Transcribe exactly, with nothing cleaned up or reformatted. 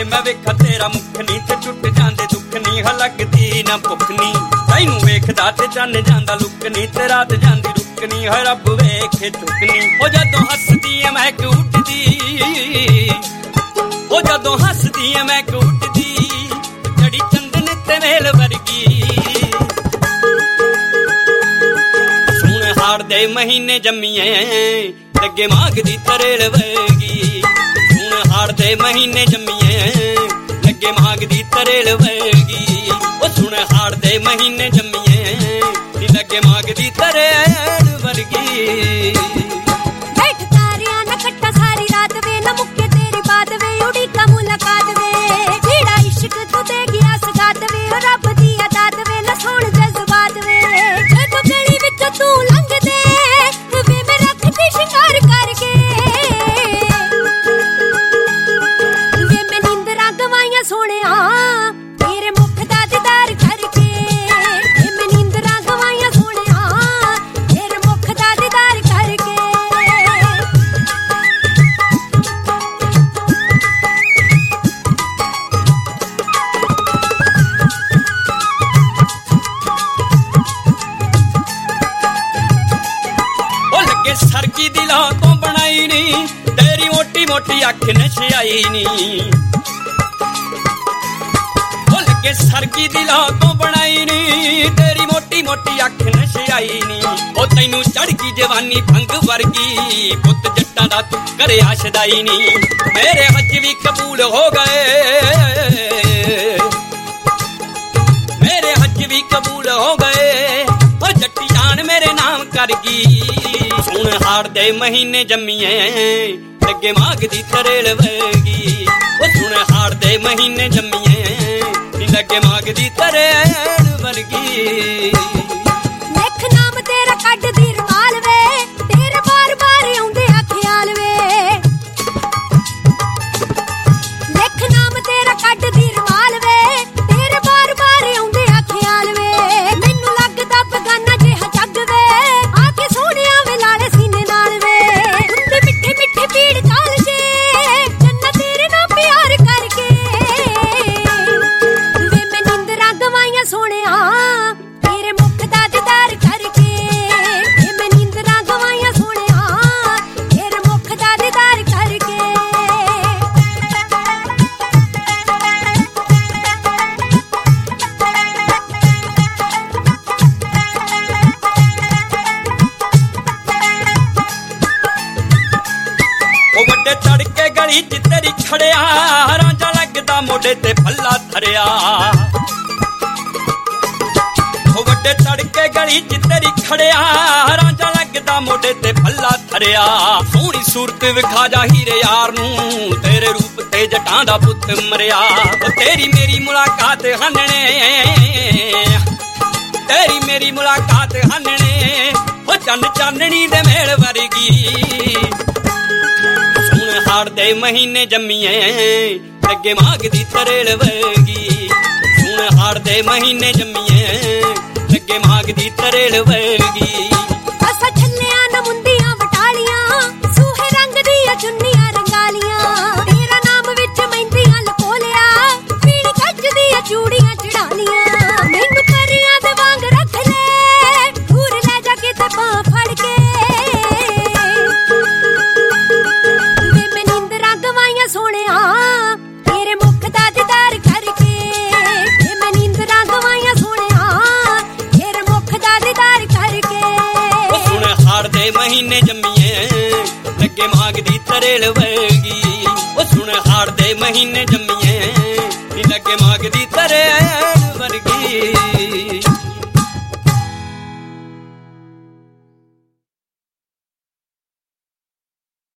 मैं वेखा तेरा मुख नी ते टुट जांदे दुख नी ह लगदी ना भुख नी तैनू वेखदा ते चन्न जांदा लुक नी ते रात जांदी रुक नी ह रब वेखे चुक नी ओ जदों हसदी ऐ महक उठदी ओ जदों हसदी ऐ महक उठदी जड़ी चंदन ते मेल वर्गी सुन हाड़ दे महीने जम्मीए लगे मागदी तरेल वर्गी सुन हाड़ दे महीने जम्मीए लगे मागदी तरेल वर्गी ओ सुन हाड़ दे महीने जम्मीए लगे मागदी तरेल वर्गी बैठ तारियां न कट्टा सारी रात वे न मुक्के तेरी बात वे उड़ी का मुलाकात वे जेड़ा इश्क तू देगी आसगात वे रब दी अदात वे न सोण जज्बात वे जदों गली विच तू लंघ दे वे मैं रखदी शिंगार करके वे मैं नींदरां गवाइयां सोहणिया तेरे मुख दा दीदार करके वे मैं नींदरां गवाइयां सोहणिया तेरे मुख दा दीदार करके सरकी दिलों तो बनाई नी तेरी मोटी मोटी अख नशयाई नी ओ लगे सरकी दिलों तो बनाई नी तेरी मोटी मोटी अख नशयाई नी ओ तैनू चढ़ गई जवानी भंग वर्गी पुत जट्टां दा तू करे आशदाई नी मेरे हज भी कबूल हो गए मेरे हज भी कबूल हो गए ओ जट्टी जान मेरे नाम करगी सुन हाड़ दे महीने जम्मीए लगे मागदी तरेल वर्गी ओ सुन हाड़ दे महीने जम्मीए लगे मागदी तरेल वर्गी लिख नाम तेरा कड्ड दी रुमाल वे तेरे बार बार आउंदे आ ख्याल वे लिख नाम तेरा कड्ड दी रुमाल वे तेरे बार बार आउंदे आ ख्याल वे मैनू लगदा बगाना जिहा जग वे आके सोहणिया वे लाले सीने नाल वे हुंदे मिठे मिठे पीड़ काल जे जन्नत तेरे नाल प्यार करके वे मैं नींदरां गवाइयां सोहणिया तेरे मुख दा दीदार करके वे मैं नींदरां गवाइयां सोहणिया तेरे मुख दा दीदार करके ओ वड्डे चढ़ के गली च तेरी खड़िया रांझा लगदा मोढे ते फल्ला धरिया ओ वड्डे चढ़ के गली च तेरी खड़िया रांझा लगदा मोढे ते फल्ला धरिया सोहणी सूरत विखा जा हीरे यार नू तेरे रूप ते जटां दा पुੱਤ मरिया ओ तेरी मेरी मुलाकात हनने तेरी मेरी मुलाकात हनने ओ चंन चाननी दे मेल वर्गी सुन हाड़ दे महीने जम्मीए लगे मागदी तरेल वर्गी सुन हाड़ दे महीने जम्मीए लगे मागदी तरेल वर्गी असा छल्लियां न मुंदियां वटालियां सूहे रंग दियां चुन्नियां रंगालियां तेरा नाम विच महिंदियां लकोलिया पीली गज दियां चूड़ियां चढ़ालियां मैनू परियां दे वांग रख ले दूर ले जा के ते बां फड़ के वे मैं नींदरां गवाइयां सोहणिया तेरे मुख दा दीदार करके वे मैं नींदरां गवाइयां सोहणिया तेरे मुख दा दीदार करके ओ सुन हाड़ दे महीने जम्मीए लगे मागदी तरेल वर्गी ओ सुन हाड़ दे महीने जम्मीए लगे मागदी तरेल